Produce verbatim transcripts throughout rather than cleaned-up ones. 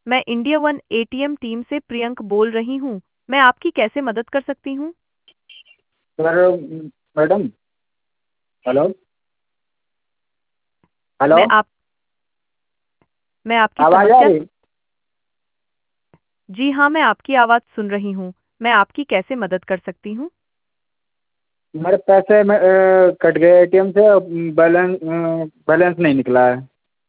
मैं India one ATM team से प्रियंक बोल रही हूँ। मैं आपकी कैसे मदद कर सकती हूँ? Sir, madam, hello hello. मैं आप मैं आपकी आवाज़ आ समस्या रही? जी हाँ, मैं आपकी आवाज़ सुन रही हूँ। मैं आपकी कैसे मदद कर सकती हूँ? मेरे पैसे में अ, कट गए एटीएम से। बैलेंस बैलेंस नहीं निकला है।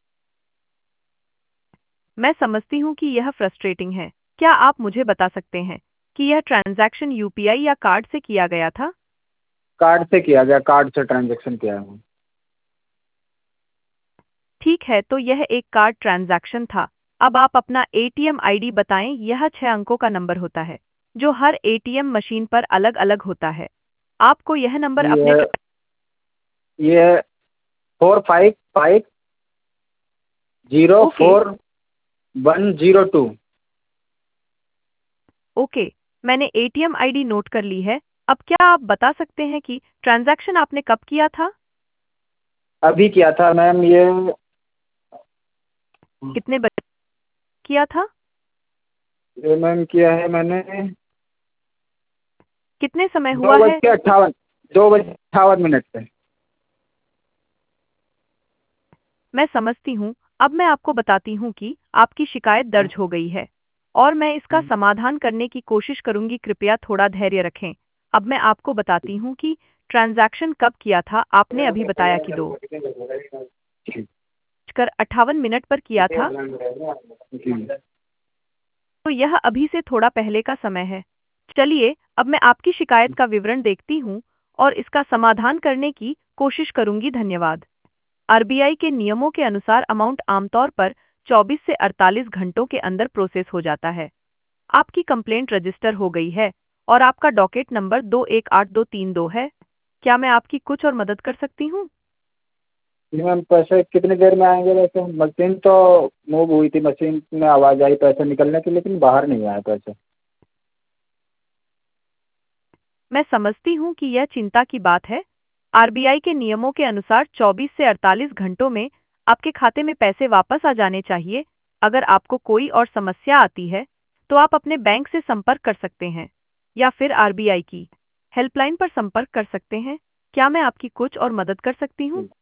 मैं समझती हूँ कि यह फ्रस्ट्रेटिंग है। क्या आप मुझे बता सकते हैं कि यह ट्रांज़ैक्शन यूपीआई या कार्ड से किया गया था? कार्ड से किया गया, कार्ड से ट्रांजेक्शन किया है। ठीक है, तो यह एक कार्ड ट्रांज़ैक्शन था। अब आप अपना एटीएम आईडी बताएं। यह छह अंकों का नंबर होता है, जो हर एटीएम मशीन पर अलग-अलग होता है। आपको यह नंबर अपने ये ट्रा ये four five five zero okay, four one zero two. Okay, मैंने एटीएम आईडी नोट कर ली है। अब क्या आप बता सकते हैं कि ट्रांज़ैक्शन आपने कब किया था? अभी किया था मैम ये। कितने बजे किया था? ये मैम किया है मैंने कितने समय दो हुआ बज है? के अट्ठावन दो बज अट्ठावन मिनट पे। मैं समझती हूँ। अब मैं आपको बताती हूँ कि आपकी शिकायत दर्ज हो गई है और मैं इसका समाधान करने की कोशिश करूँगी। कृपया थोड़ा धैर्य रखें। अब मैं आपको बताती हूँ कि ट्रांज़ैक्शन कब किया था। आपने अभी बताया कि दो बजकर अट्ठावन मिनट पर किया था, जी। तो यह अभी से थोड़ा पहले का समय है। चलिए, अब मैं आपकी शिकायत का विवरण देखती हूँ और इसका समाधान करने की कोशिश करूँगी। धन्यवाद। आरबीआई के नियमों के अनुसार अमाउंट आमतौर पर चौबीस से अड़तालीस घंटों के अंदर प्रोसेस हो जाता है। आपकी कंप्लेंट रजिस्टर हो गई है और आपका डॉकेट नंबर दो एक आठ दो तीन दो है। क्या मैं आपकी कुछ और मदद कर सकती हूँ? जी मैम, पैसे कितनी देर में आएंगे? वैसे मशीन तो मूव हुई थी, मशीन में आवाज़ आई पैसे निकलने की, लेकिन बाहर नहीं आए पैसे। मैं समझती हूँ कि यह चिंता की बात है। आरबीआई के नियमों के अनुसार चौबीस से अड़तालीस घंटों में आपके खाते में पैसे वापस आ जाने चाहिए। अगर आपको कोई और समस्या आती है, तो आप अपने बैंक से संपर्क कर सकते हैं या फिर आरबीआई की हेल्पलाइन पर संपर्क कर सकते हैं। क्या मैं आपकी कुछ और मदद कर सकती हूँ?